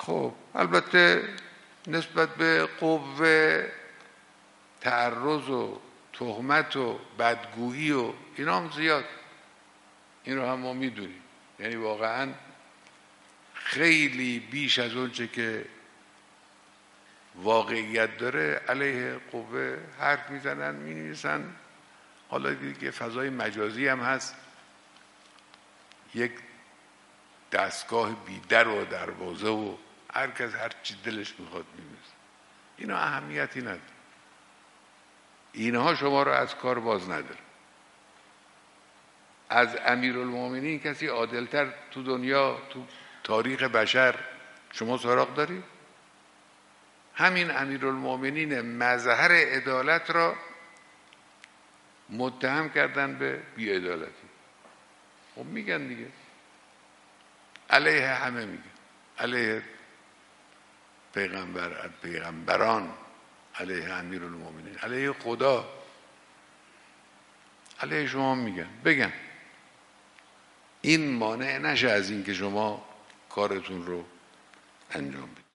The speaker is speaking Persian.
خب البته نسبت به قوه تعرض و تهمت و بدگویی و اینا هم زیاد، این رو هم ما میدونیم. یعنی واقعا خیلی بیش از اون چه که واقعیت داره علیه قوه حرف میزنن، مینویسن. حالا دیگه فضای مجازی هم هست، یک دستگاه بی در و دروازه و هر کس هر چی دلش میخواد مینویسه. اینا اهمیتی نداره، اینها شما رو از کار باز نداره. از امیرالمومنین کسی عادلتر تو دنیا، تو تاریخ بشر شما سراغ داری؟ همین امیرالمومنین مظهر عدالت را متهم کردن به بی‌عدالتی. خب میگن دیگه، علیه همه میگن، علیه پیغمبران، علیه امیرالمومنین، علیه خدا، علیه شما میگن. بگن، این مانع نشه از این که شما کارتون رو انجام بدید.